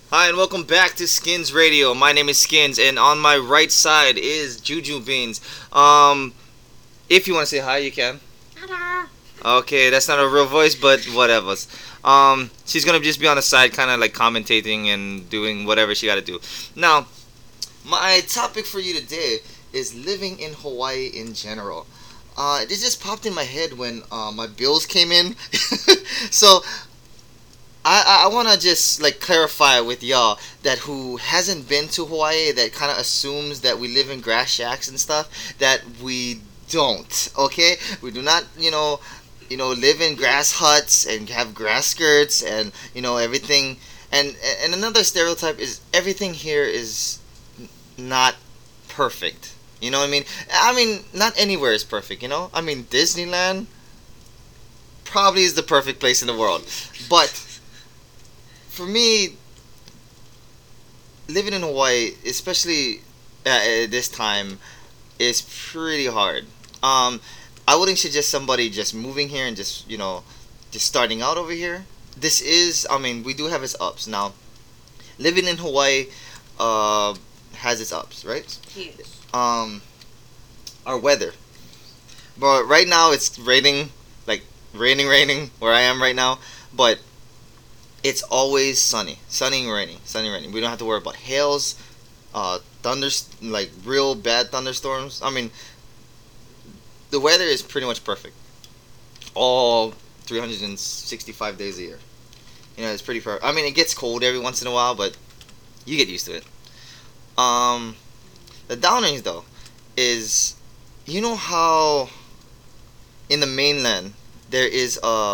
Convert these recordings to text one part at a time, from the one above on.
Hi, and welcome back to Skins Radio. My name is Skins, and on my right side is Juju Beans. Um, if you want to say hi, you can. Hello. Okay, that's not a real voice, but whatever. She's gonna just be on the side, kind of like commentating and doing whatever she got to do. Now, my topic for you today is living in Hawaii in general. This just popped in my head when my bills came in. So I want to just like clarify with y'all that who hasn't been to Hawaii, that kind of assumes that we live in grass shacks and stuff, that we don't. Okay, we do not. Live in grass huts and have grass skirts and everything. And another stereotype is everything here is not perfect. You know what I mean? I mean, not anywhere is perfect. I mean, Disneyland probably is the perfect place in the world, but for me, living in Hawaii, especially at this time, is pretty hard. Um, I wouldn't suggest somebody just moving here and just starting out over here. This is, I mean, we do have its ups. Now, living in Hawaii uh, has its ups, right? Yes. Um, our weather. But right now it's raining, like raining where I am right now. But it's always sunny and raining, sunny and raining. We don't have to worry about hails, like real bad thunderstorms. I mean, the weather is pretty much perfect all 365 days a year. It's pretty perfect. I mean, it gets cold every once in a while, but you get used to it. Um, the downings though is, how in the mainland there is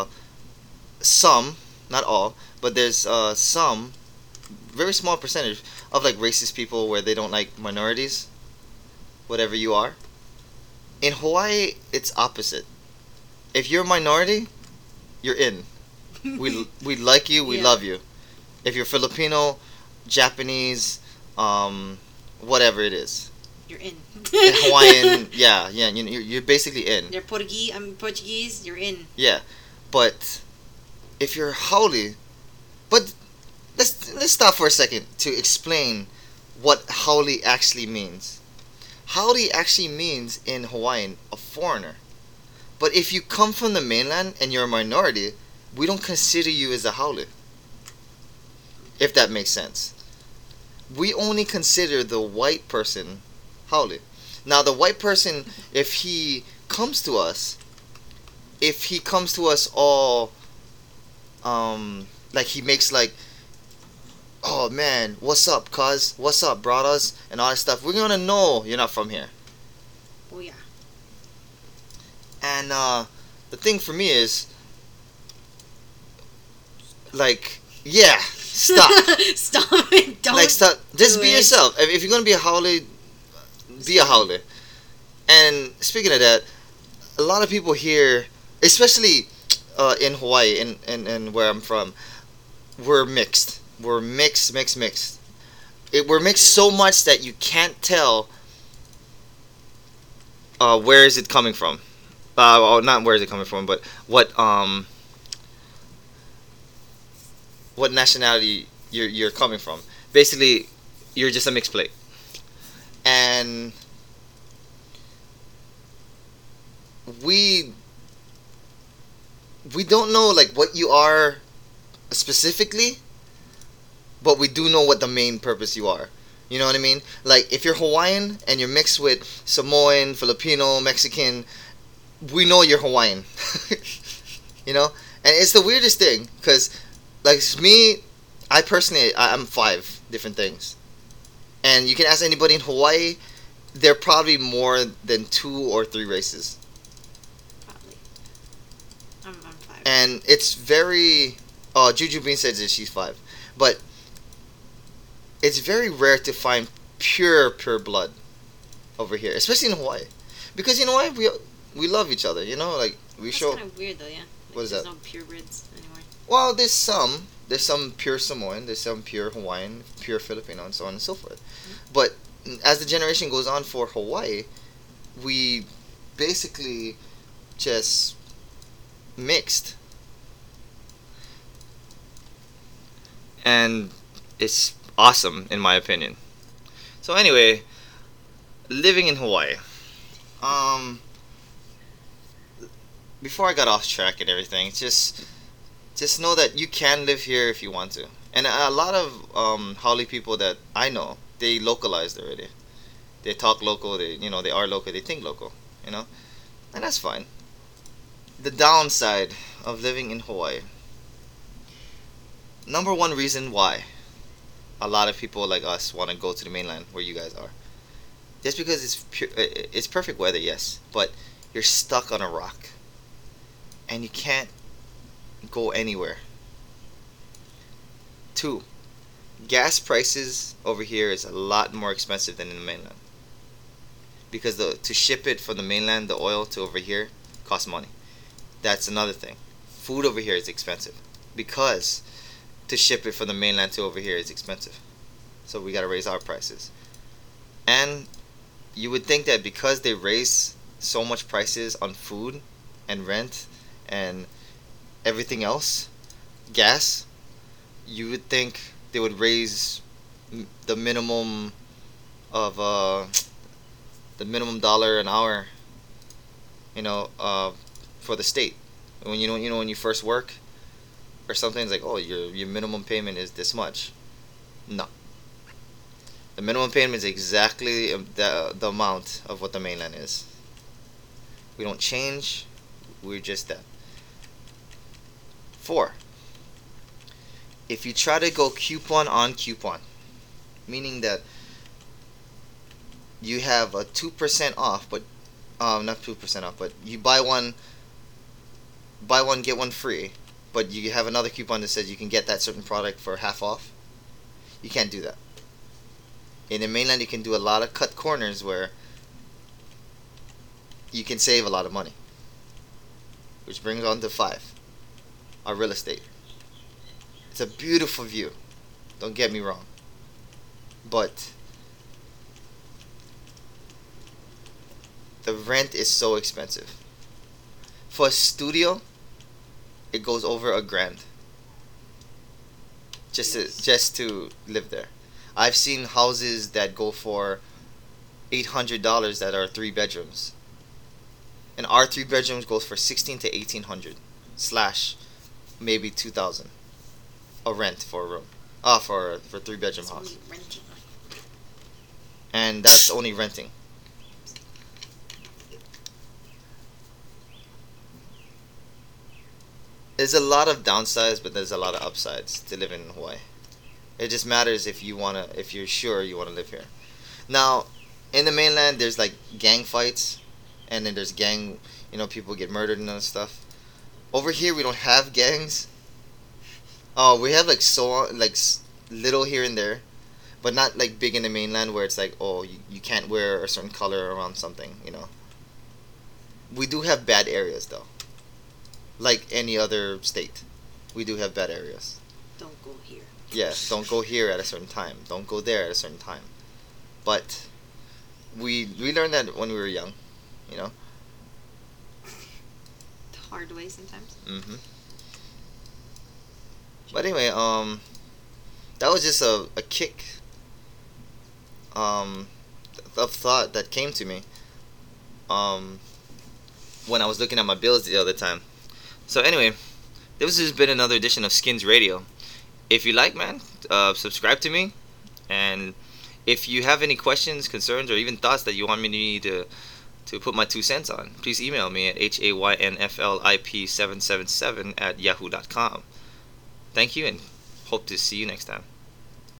some, not all, but there's some very small percentage of like racist people where they don't like minorities, whatever you are. In Hawaii, it's opposite. If you're a minority, you're in. We like you, we Yeah. love you. If you're Filipino, Japanese, whatever it is, You're in. Hawaiian, yeah, you're basically in. You're Portuguese. I'm Portuguese. You're in. Yeah, but if you're haole, but let's stop for a second to explain what haole actually means. Haole actually means in Hawaiian a foreigner. But if you come from the mainland and you're a minority, we don't consider you as a haole. If that makes sense. We only consider the white person haole. Now the white person, if he comes to us all, like he makes like, oh man, what's up, cuz? What's up, brothers? And all that stuff. We're gonna know you're not from here. Oh yeah. And the thing for me is, like, yeah, stop. Stop it. Don't. Like, stop. Just do be it. yourself. If you're gonna be a haole, be a haole. And speaking of that, a lot of people here, especially in Hawaii and where I'm from, we're mixed. We're mixed. We're mixed so much that you can't tell where is it coming from. Well, not where is it coming from, but what nationality you're coming from. Basically, you're just a mixed plate, and we we don't know like what you are specifically, but we do know what the main purpose you are. You know what I mean? Like if you're Hawaiian and you're mixed with Samoan, Filipino, Mexican, we know you're Hawaiian. you know, and it's the weirdest thing because, like me, I'm five different things, and you can ask anybody in Hawaii, there are probably more than two or three races, Probably. I'm five. and it's very. Oh, Juju Bean says that she's five, but it's very rare to find pure blood over here, especially in Hawaii, because you know why we love each other. Like we That's show. kind of weird though. Yeah. Like, What is there's that? no purebreds anymore. Well, there's some pure Samoan, there's some pure Hawaiian, pure Filipino, and so on and so forth. But as the generation goes on for Hawaii, we basically just mixed. And It's awesome in my opinion. So anyway, living in Hawaii. Um, before I got off track and everything, just know that you can live here if you want to. And a lot of Howley people that I know, they localized already. They talk local. They are local. They think local. You know, and that's fine. The downside of living in Hawaii. Number one reason why a lot of people like us want to go to the mainland where you guys are, just because it's perfect weather, yes, but you're stuck on a rock and you can't go anywhere. Two, gas prices over here is a lot more expensive than in the mainland because to ship it from the mainland, the oil to over here costs money. That's another thing. Food over here is expensive because to ship it from the mainland to over here is expensive. So we got to raise our prices. And you would think that because they raise so much prices on food and rent and everything else, gas, you would think they would raise the minimum of the minimum dollar an hour, for the state. When when you first work or something, it's like, oh, your minimum payment is this much. No, the minimum payment is exactly the amount of what the mainland is. We don't change. We're just that. 4. If you try to go coupon on coupon, meaning that you have a 2% off, but not 2% off, but you buy one get one free, but you have another coupon that says you can get that certain product for half off. You can't do that. In the mainland, you can do a lot of cut corners where you can save a lot of money. Which brings on to 5, our real estate. It's a beautiful view, don't get me wrong, but the rent is so expensive. For a studio, it goes over $1,000 just to live there. I've seen houses that go for $800 that are 3 bedrooms, and our 3 bedrooms goes for 16 to 1800 slash maybe 2,000 a rent for a room. For a 3 bedroom house, and that's only renting. There's a lot of downsides, but there's a lot of upsides to living in Hawaii. It just matters if you're sure you wanna live here. Now, in the mainland, there's like gang fights, and then there's people get murdered and other stuff. Over here, we don't have gangs. Oh, we have little here and there, but not like big in the mainland where it's like, oh, you can't wear a certain color around something. We do have bad areas though. Like any other state, we do have bad areas. Don't go here. Yes, don't go here at a certain time. Don't go there at a certain time. But we learned that when we were young, you know. The hard way sometimes. Mhm. But anyway, that was just a kick of thought that came to me when I was looking at my bills the other time. So anyway, this has been another edition of Skins Radio. If you like, man, subscribe to me, and if you have any questions, concerns, or even thoughts that you want me to put my 2 cents on, please email me at haynflip777 at yahoo.com. Thank you, and hope to see you next time.